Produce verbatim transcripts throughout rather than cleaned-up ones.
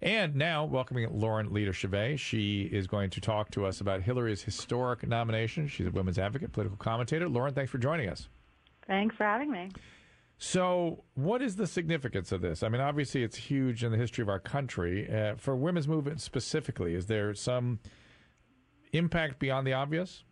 And now, welcoming Lauren Leder-Chavez. She is going to talk to us about Hillary's historic nomination. She's a women's advocate, political commentator. Lauren, thanks for joining us. Thanks for having me. So, what is the significance of this? I mean, obviously, it's huge in the history of our country. Uh, for women's movement specifically, is there some impact beyond the obvious?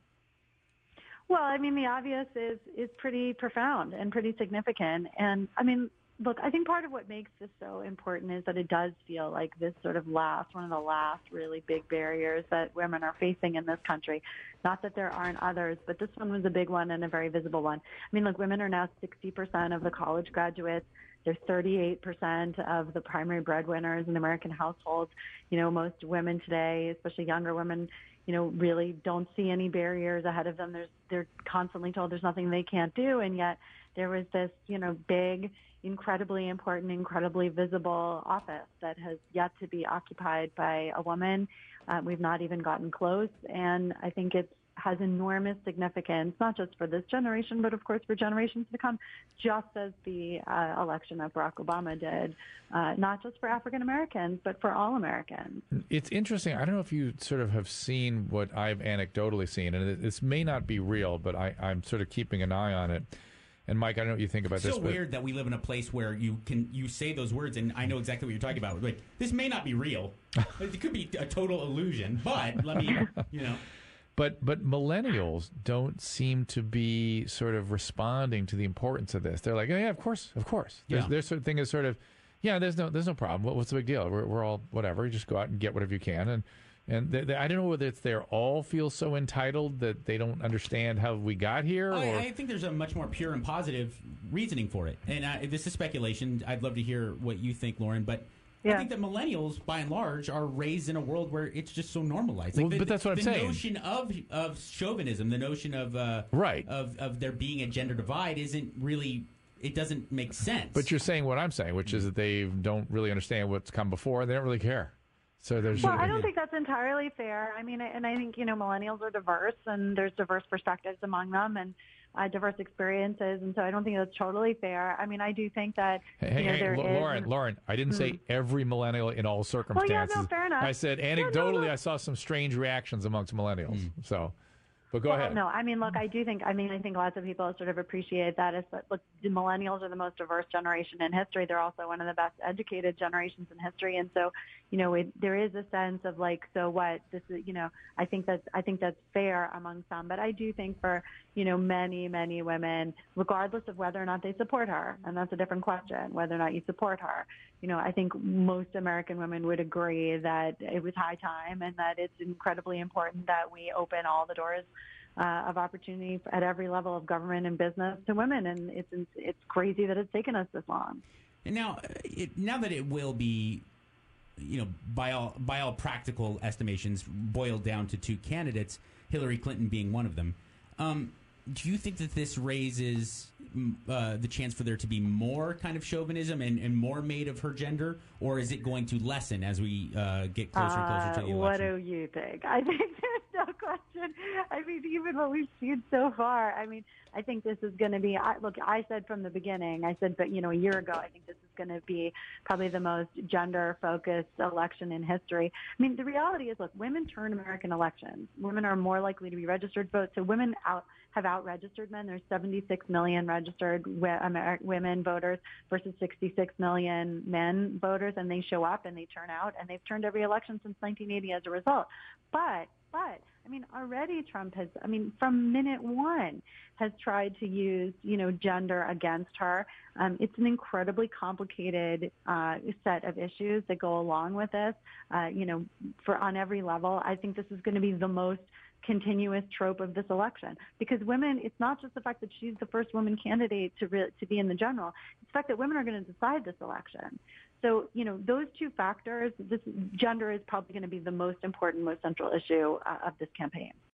Well, I mean, the obvious is is pretty profound and pretty significant. And, I mean, look, I think part of what makes this so important is that it does feel like this sort of last, one of the last really big barriers that women are facing in this country. Not that there aren't others, but this one was a big one and a very visible one. I mean, look, women are now sixty percent of the college graduates. They're thirty-eight percent of the primary breadwinners in American households. You know, most women today, especially younger women, you know, really don't see any barriers ahead of them. There's, they're constantly told there's nothing they can't do. And yet there was this, you know, big, incredibly important, incredibly visible office that has yet to be occupied by a woman. Uh, we've not even gotten close. And I think it has enormous significance, not just for this generation, but of course for generations to come, just as the uh, election of Barack Obama did, uh, not just for African Americans, but for all Americans. It's interesting. I don't know if you sort of have seen what I've anecdotally seen, and this may not be real, but I, I'm sort of keeping an eye on it. And Mike, I don't know what you think about it's this. It's so weird that we live in a place where you can you say those words, and I know exactly what you're talking about. Like, this may not be real. It could be a total illusion, but let me, you know. But but millennials don't seem to be sort of responding to the importance of this. They're like, oh, yeah, of course, of course. There's, yeah. their sort of thing is sort of, yeah, there's no there's no problem. What, what's the big deal? We're we're all whatever. You just go out and get whatever you can. And and they, they, I don't know whether it's they all feel so entitled that they don't understand how we got here. Or... I, I think there's a much more pure and positive reasoning for it. And uh, this is speculation. I'd love to hear what you think, Lauren. But yeah. I think that millennials, by and large, are raised in a world where it's just so normalized. Like well, the, but that's what I'm the saying. The notion of of chauvinism, the notion of uh, right of of there being a gender divide, isn't really. It doesn't make sense. But you're saying what I'm saying, which is that they don't really understand what's come before, and they don't really care. So there's. Well, I don't think that's entirely fair. I mean, and I think you know millennials are diverse, and there's diverse perspectives among them, and uh, diverse experiences, and so I don't think that's totally fair. I mean, I do think that hey, you know, hey, there Lauren, is, Lauren, I didn't hmm. say every millennial in all circumstances. Well, yeah, no, fair enough. I said anecdotally, yeah, no, no. I saw some strange reactions amongst millennials. Mm. So, but go well, ahead. No, I mean, look, I do think. I mean, I think lots of people sort of appreciate that. Is that look, the millennials are the most diverse generation in history. They're also one of the best educated generations in history, and so. You know, it, there is a sense of like, so what? This is, you know, I think that's I think that's fair among some, but I do think for you know many many women, regardless of whether or not they support her, and that's a different question, whether or not you support her. You know, I think most American women would agree that it was high time, and that it's incredibly important that we open all the doors uh, of opportunity at every level of government and business to women, and it's it's crazy that it's taken us this long. And now, it, now that it will be. You know, by all by all practical estimations, boiled down to two candidates, Hillary Clinton being one of them. Um, do you think that this raises uh, the chance for there to be more kind of chauvinism and, and more made of her gender, or is it going to lessen as we uh, get closer and closer to the election? What do you think? I think there's no question. I mean, even what we've seen so far, I mean, I think this is going to be, I, look, I said from the beginning, I said, but, you know, a year ago, I think this is going to be probably the most gender-focused election in history. I mean, the reality is, look, women turn American elections. Women are more likely to be registered votes. So women out have out-registered men. There's seventy-six million registered w- women voters versus sixty-six million men voters, and they show up and they turn out, and they've turned every election since nineteen eighty as a result. But But, I mean, already Trump has, I mean, from minute one has tried to use, you know, gender against her. Um, it's an incredibly complicated uh, set of issues that go along with this, uh, you know, for on every level. I think this is going to be the most continuous trope of this election because women, it's not just the fact that she's the first woman candidate to re- to be in the general. It's the fact that women are going to decide this election. So, you know, those two factors, this gender is probably going to be the most important, most central issue uh, of this campaign.